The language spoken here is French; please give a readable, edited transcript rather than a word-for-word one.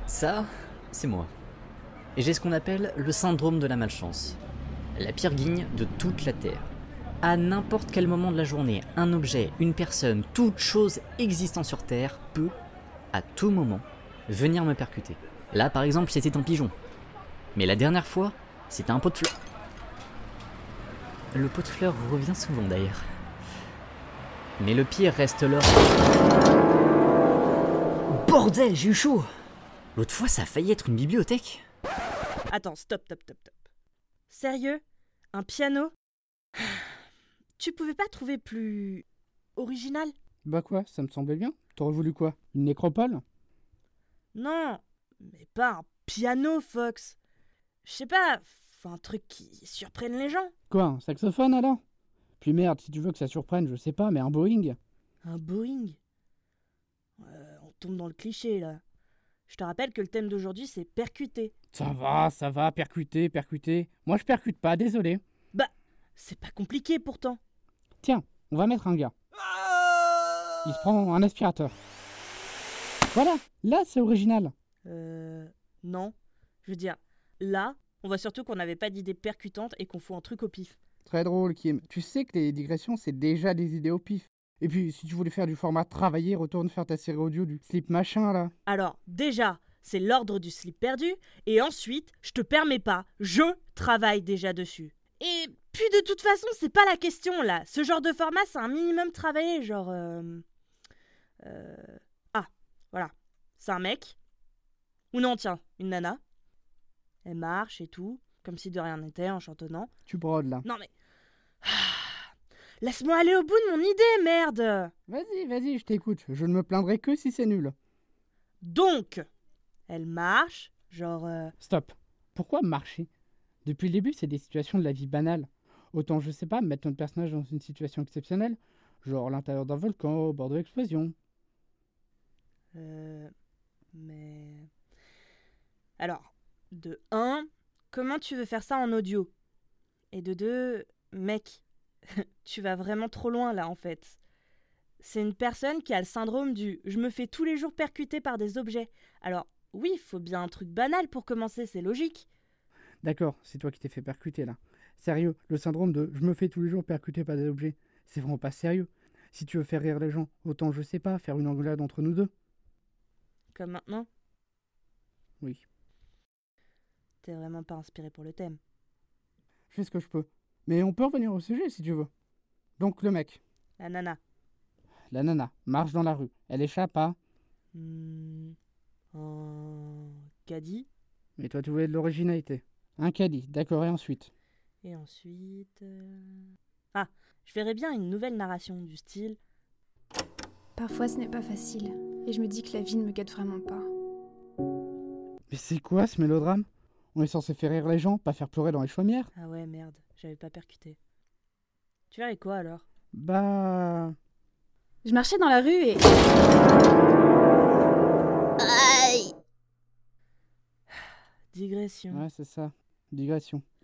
Ça, c'est moi. Et j'ai ce qu'on appelle le syndrome de la malchance. La pire guigne de toute la Terre. À n'importe quel moment de la journée, un objet, une personne, toute chose existant sur Terre peut, à tout moment, venir me percuter. Là, par exemple, c'était un pigeon. Mais la dernière fois, c'était un pot de fleurs. Le pot de fleurs revient souvent d'ailleurs. Mais le pire reste l'or. Bordel, j'ai eu chaud! L'autre fois, ça a failli être une bibliothèque. Attends, stop. Sérieux? Un piano? Tu pouvais pas trouver plus original? Bah quoi, ça me semblait bien. T'aurais voulu quoi? Une nécropole? Non, mais pas un piano, Fox. Je sais pas, un truc qui surprenne les gens. Quoi, un saxophone alors? Puis merde, si tu veux que ça surprenne, je sais pas, mais un Boeing? Un Boeing? On tombe dans le cliché, là. Je te rappelle que le thème d'aujourd'hui, c'est percuter. Ça va, percuter. Moi je percute pas, désolé. Bah, c'est pas compliqué pourtant. Tiens, on va mettre un gars. Il se prend un aspirateur. Voilà, là c'est original. Non. Je veux dire, là, on voit surtout qu'on n'avait pas d'idée percutante et qu'on fout un truc au pif. Très drôle, Kim. Tu sais que les digressions, c'est déjà des idées au pif. Et puis, si tu voulais faire du format travaillé, retourne faire ta série audio du slip machin, là. Alors, déjà, c'est l'ordre du slip perdu, et ensuite, je te permets pas, je travaille déjà dessus. Et puis de toute façon, c'est pas la question, là. Ce genre de format, c'est un minimum travaillé, genre... Ah, voilà. C'est un mec. Ou non, tiens, une nana. Elle marche et tout, comme si de rien n'était, en chantonnant. Tu brodes, là. Non mais... Laisse-moi aller au bout de mon idée, merde! Vas-y, je t'écoute. Je ne me plaindrai que si c'est nul. Donc, elle marche, genre... Stop. Pourquoi marcher? Depuis le début, c'est des situations de la vie banale. Autant, je sais pas, mettre notre personnage dans une situation exceptionnelle, genre l'intérieur d'un volcan, au bord de l'explosion. Mais... Alors, de 1, comment tu veux faire ça en audio? Et de 2, mec, tu vas vraiment trop loin là en fait. C'est une personne qui a le syndrome du « je me fais tous les jours percuter par des objets ». Alors, oui, il faut bien un truc banal pour commencer, c'est logique. D'accord, c'est toi qui t'es fait percuter là. Sérieux, le syndrome de « je me fais tous les jours percuter par des objets », c'est vraiment pas sérieux. Si tu veux faire rire les gens, autant, je sais pas, faire une engueulade entre nous deux. Comme maintenant? Oui. T'es vraiment pas inspiré pour le thème. Je fais ce que je peux. Mais on peut revenir au sujet si tu veux. Donc le mec. La nana. La nana marche dans la rue. Elle échappe à... Un caddie. Mais toi tu voulais de l'originalité. Un caddie, d'accord, et ensuite? Et ensuite... Ah, je verrais bien une nouvelle narration du style... Parfois ce n'est pas facile, et je me dis que la vie ne me guette vraiment pas. Mais c'est quoi ce mélodrame? On est censé faire rire les gens, pas faire pleurer dans les chaumières? Ah ouais, merde, j'avais pas percuté. Tu verrais quoi alors? Bah... Je marchais dans la rue et... Digression. Ouais, c'est ça. Digression.